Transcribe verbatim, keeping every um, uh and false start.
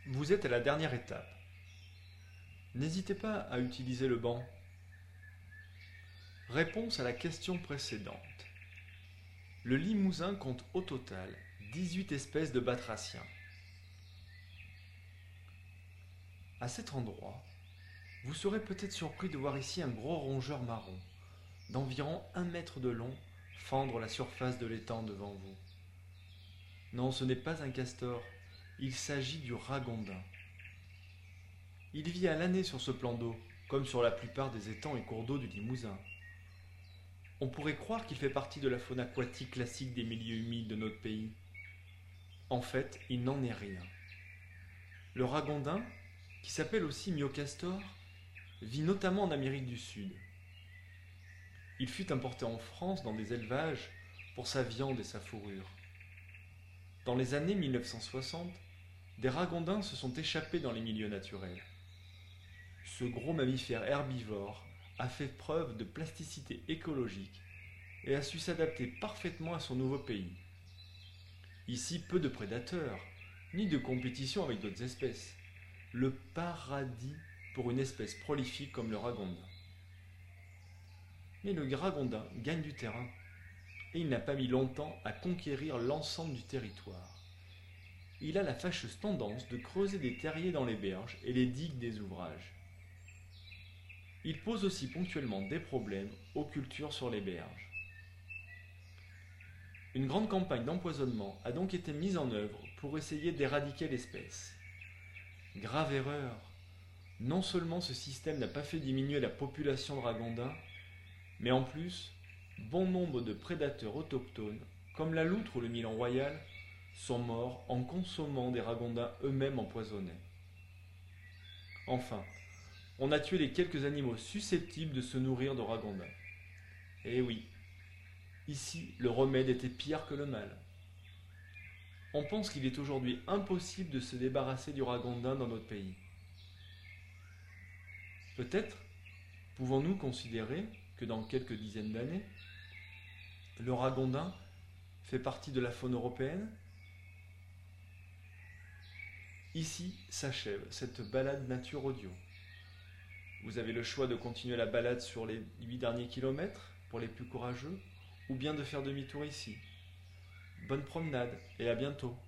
Vous êtes à la dernière étape. N'hésitez pas à utiliser le banc. Réponse à la question précédente. Le Limousin compte au total dix-huit espèces de batraciens. À cet endroit, vous serez peut-être surpris de voir ici un gros rongeur marron, d'environ un mètre de long, fendre la surface de l'étang devant vous. Non, ce n'est pas un castor, il s'agit du ragondin. Il vit à l'année sur ce plan d'eau, comme sur la plupart des étangs et cours d'eau du Limousin. On pourrait croire qu'il fait partie de la faune aquatique classique des milieux humides de notre pays. En fait, il n'en est rien. Le ragondin, qui s'appelle aussi myocastor, vit notamment en Amérique du Sud. Il fut importé en France dans des élevages pour sa viande et sa fourrure. Dans les années mille neuf cent soixante, des ragondins se sont échappés dans les milieux naturels. Ce gros mammifère herbivore a fait preuve de plasticité écologique et a su s'adapter parfaitement à son nouveau pays. Ici, peu de prédateurs, ni de compétition avec d'autres espèces. Le paradis pour une espèce prolifique comme le ragondin. Mais le ragondin gagne du terrain, et il n'a pas mis longtemps à conquérir l'ensemble du territoire. Il a la fâcheuse tendance de creuser des terriers dans les berges et les digues des ouvrages. Il pose aussi ponctuellement des problèmes aux cultures sur les berges. Une grande campagne d'empoisonnement a donc été mise en œuvre pour essayer d'éradiquer l'espèce. Grave erreur. Non seulement ce système n'a pas fait diminuer la population de ragondins, mais en plus, bon nombre de prédateurs autochtones, comme la loutre ou le milan royal, sont morts en consommant des ragondins eux-mêmes empoisonnés. Enfin, on a tué les quelques animaux susceptibles de se nourrir de ragondins. Eh oui, ici, le remède était pire que le mal. On pense qu'il est aujourd'hui impossible de se débarrasser du ragondin dans notre pays. Peut-être pouvons-nous considérer que dans quelques dizaines d'années, le ragondin fait partie de la faune européenne? Ici s'achève cette balade nature audio. Vous avez le choix de continuer la balade sur les huit derniers kilomètres pour les plus courageux ou bien de faire demi-tour ici. Bonne promenade et à bientôt.